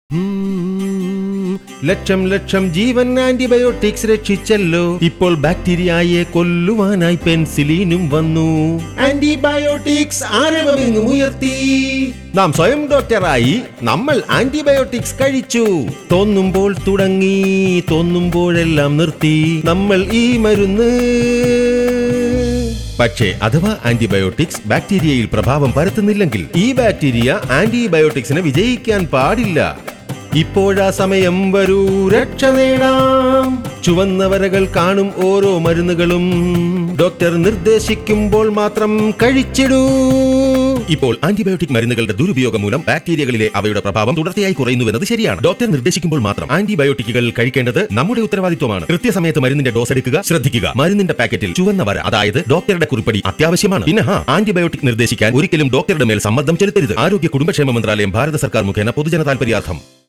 ലക്ഷം ലക്ഷം ജീവൻ antibiotics രക്ഷിച്ചല്ലോ. ഇപ്പോൾ ബാക്ടീരിയയെ കൊല്ലുവാനായി പെൻസിലിനും വന്നു. Antibiotics ആരവമെങ്ങും ഉയർത്തി. നാം സ്വയം ഡോക്ടറായി നമ്മൾ ആന്റിബയോട്ടിക്സ് കഴിച്ചു. തോന്നുമ്പോൾ തുടങ്ങി, തോന്നുമ്പോഴെല്ലാം നിർത്തി നമ്മൾ ഈ മരുന്ന്. പക്ഷേ അഥവാ ആന്റിബയോട്ടിക്സ് ബാക്ടീരിയയിൽ പ്രഭാവം പരത്തുന്നില്ലെങ്കിൽ ഈ ബാക്ടീരിയ ആന്റിബയോട്ടിക്സിനെ വിജയിക്കാൻ പാടില്ല. ഇപ്പോഴാ സമയം വരൂ, രക്ഷ നേടാം. ചുവന്ന വരകൾ കാണും ഓരോ മരുന്നുകളും ഡോക്ടർ നിർദ്ദേശിക്കുമ്പോൾ മാത്രം കഴിച്ചിടൂ. ഇപ്പോൾ ആന്റിബയോട്ടിക് മരുന്നുകളുടെ ദുരുപയോഗം മൂലം ബാക്ടീരിയകളിലെ അവയുടെ പ്രഭാവം തുടർച്ചയായി കുറയുന്നുവെന്നത് ശരിയാണ്. ഡോക്ടർ നിർദ്ദേശിക്കുമ്പോൾ മാത്രം ആന്റിബയോട്ടിക്കുകൾ കഴിക്കേണ്ടത് നമ്മുടെ ഉത്തരവാദിത്വമാണ്. കൃത്യസമയത്ത് മരുന്നിന്റെ ഡോസ് എടുക്കുക. ശ്രദ്ധിക്കുക, മരുന്നിന്റെ പാക്കറ്റിൽ ചുവന്ന വര, അതായത് ഡോക്ടറുടെ കുറിപ്പടി അത്യാവശ്യമാണ്. പിന്നെ ആന്റിബയോട്ടിക് നിർദ്ദേശിക്കാൻ ഒരിക്കലും ഡോക്ടറുടെ മേൽ സമ്മർദ്ദം ചെലുത്തരുത്. ആരോഗ്യ കുടുംബക്ഷേമ മന്ത്രാലയം, ഭാരത സർക്കാർ മുഖേന പൊതുജന താൽപര്യാർത്ഥം.